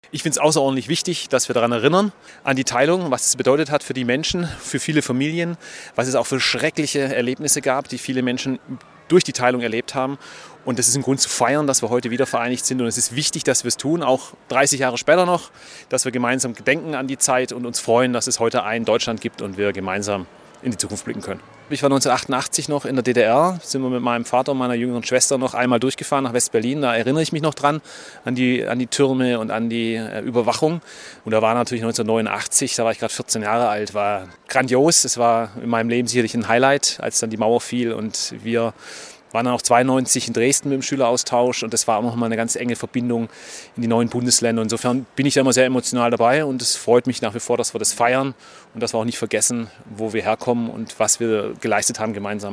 Ich finde es außerordentlich wichtig, dass wir daran erinnern, an die Teilung, was es bedeutet hat für die Menschen, für viele Familien, was es auch für schreckliche Erlebnisse gab, die viele Menschen durch die Teilung erlebt haben. Und das ist ein Grund zu feiern, dass wir heute wieder vereinigt sind. Und es ist wichtig, dass wir es tun, auch 30 Jahre später noch, dass wir gemeinsam gedenken an die Zeit und uns freuen, dass es heute ein Deutschland gibt und wir gemeinsam in die Zukunft blicken können. Ich war 1988 noch in der DDR, sind wir mit meinem Vater und meiner jüngeren Schwester noch einmal durchgefahren nach West-Berlin. Da erinnere ich mich noch dran, an die Türme und an die Überwachung. Und da war natürlich 1989, da war ich gerade 14 Jahre alt, war grandios. Es war in meinem Leben sicherlich ein Highlight, als dann die Mauer fiel und wir waren dann auch 92 in Dresden mit dem Schüleraustausch und das war auch noch mal eine ganz enge Verbindung in die neuen Bundesländer. Insofern bin ich da immer sehr emotional dabei und es freut mich nach wie vor, dass wir das feiern und dass wir auch nicht vergessen, wo wir herkommen und was wir geleistet haben gemeinsam.